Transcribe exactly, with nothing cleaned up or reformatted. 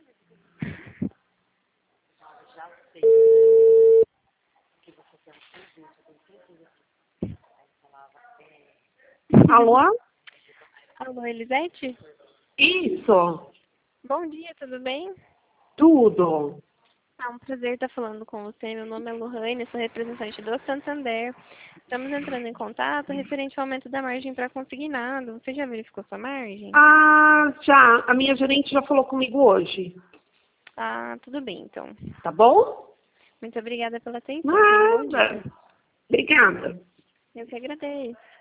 Já sei que você tem um serviço, eu tenho certeza. Aí falava, é... Alô? Alô, Elisete? Isso, Bom dia, tudo bem? tudo. É um prazer estar falando com você. Meu nome é Lohane, sou representante do Santander. Estamos entrando em contato referente ao aumento da margem para consignado. Você já verificou sua margem? Ah, já, a minha gerente já falou comigo hoje, Ah, tudo bem, então. tá bom? Muito obrigada pela atenção. Tenha um bom dia. Nada. Obrigada. Eu que agradeço.